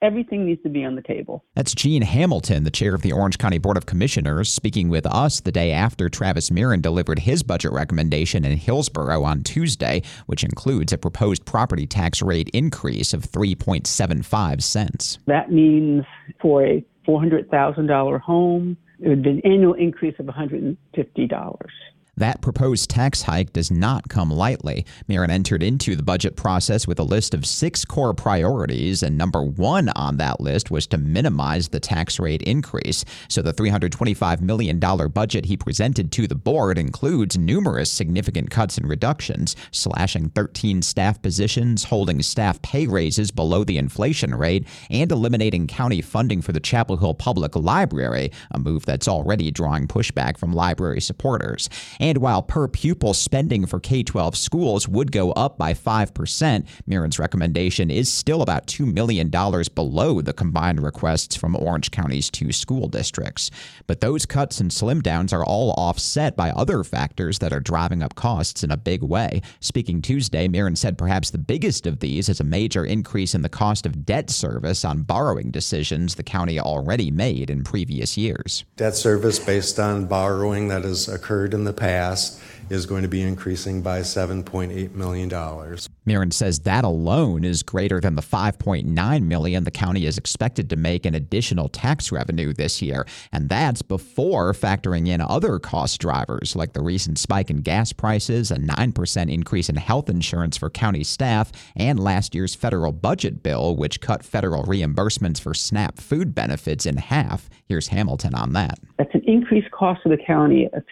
Everything needs to be on the table. That's Jean Hamilton, the chair of the Orange County Board of Commissioners, speaking with us the day after Travis Meron delivered his budget recommendation in Hillsborough on Tuesday, which includes a proposed property tax rate increase of 3.75 cents. That means for a $400,000 home, it would be an annual increase of $150. That proposed tax hike does not come lightly. Meron entered into the budget process with a list of 6 core priorities, and number 1 on that list was to minimize the tax rate increase. So the $325 million budget he presented to the board includes numerous significant cuts and reductions, slashing 13 staff positions, holding staff pay raises below the inflation rate, and eliminating county funding for the Chapel Hill Public Library, a move that's already drawing pushback from library supporters. And while per-pupil spending for K-12 schools would go up by 5%, Meron's recommendation is still about $2 million below the combined requests from Orange County's 2 school districts. But those cuts and slim downs are all offset by other factors that are driving up costs in a big way. Speaking Tuesday, Meron said perhaps the biggest of these is a major increase in the cost of debt service on borrowing decisions the county already made in previous years. Debt service based on borrowing that has occurred in the past is going to be increasing by $7.8 million. Meron says that alone is greater than the $5.9 million the county is expected to make in additional tax revenue this year, and that's before factoring in other cost drivers like the recent spike in gas prices, a 9% increase in health insurance for county staff, and last year's federal budget bill, which cut federal reimbursements for SNAP food benefits in half. Here's Hamilton on that. That's an increased cost to the county of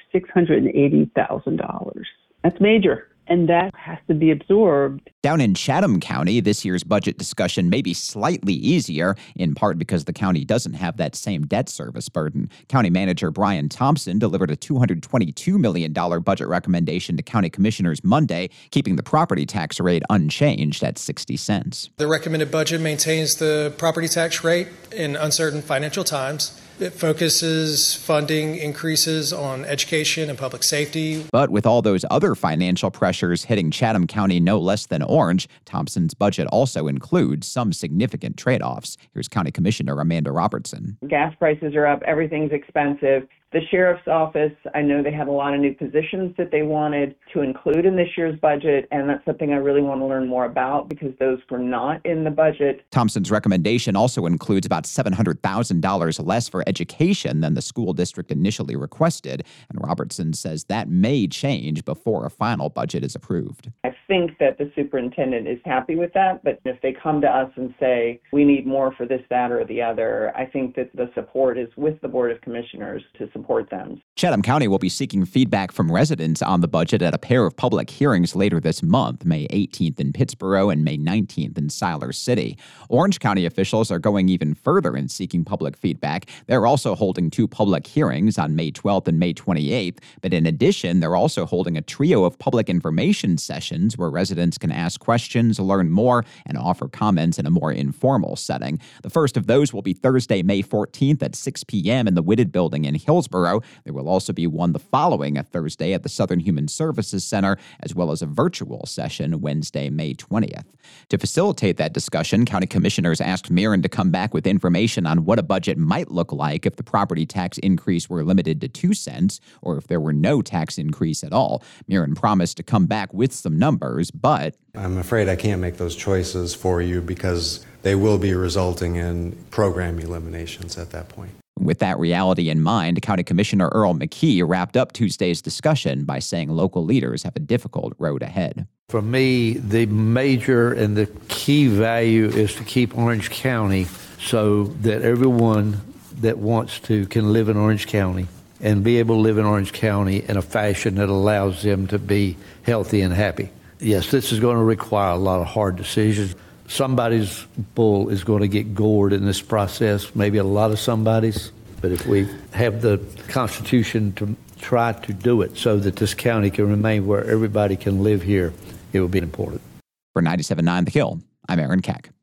$680,000. That's major. And that has to be absorbed. Down in Chatham County, this year's budget discussion may be slightly easier, in part because the county doesn't have that same debt service burden. County Manager Brian Thompson delivered a $222 million budget recommendation to county commissioners Monday, keeping the property tax rate unchanged at 60 cents. The recommended budget maintains the property tax rate in uncertain financial times. It focuses funding increases on education and public safety. But with all those other financial pressures hitting Chatham County no less than Orange, Thompson's budget also includes some significant trade-offs. Here's County Commissioner Amanda Robertson. Gas prices are up. Everything's expensive. The sheriff's office, I know they had a lot of new positions that they wanted to include in this year's budget, and that's something I really want to learn more about because those were not in the budget. Thompson's recommendation also includes about $700,000 less for education than the school district initially requested, and Robertson says that may change before a final budget is approved. I think that the superintendent is happy with that, but if they come to us and say, we need more for this, that, or the other, I think that the support is with the Board of Commissioners to support them. Chatham County will be seeking feedback from residents on the budget at a pair of public hearings later this month, May 18th in Pittsboro and May 19th in Siler City. Orange County officials are going even further in seeking public feedback. They're also holding 2 public hearings on May 12th and May 28th, but in addition, they're also holding a trio of public information sessions where residents can ask questions, learn more, and offer comments in a more informal setting. The first of those will be Thursday, May 14th at 6 p.m. in the Whitted Building in Hillsborough. There will also be one the following Thursday at the Southern Human Services Center, as well as a virtual session Wednesday, May 20th. To facilitate that discussion, county commissioners asked Meron to come back with information on what a budget might look like if the property tax increase were limited to 2 cents or if there were no tax increase at all. Meron promised to come back with some numbers, but I'm afraid I can't make those choices for you because they will be resulting in program eliminations at that point. With that reality in mind, County Commissioner Earl McKee wrapped up Tuesday's discussion by saying local leaders have a difficult road ahead. For me, the major and the key value is to keep Orange County so that everyone that wants to can live in Orange County and be able to live in Orange County in a fashion that allows them to be healthy and happy. Yes, this is going to require a lot of hard decisions. Somebody's bull is going to get gored in this process, maybe a lot of somebody's. But if we have the Constitution to try to do it so that this county can remain where everybody can live here, it will be important. For 97.9 The Hill, I'm Aaron Keck.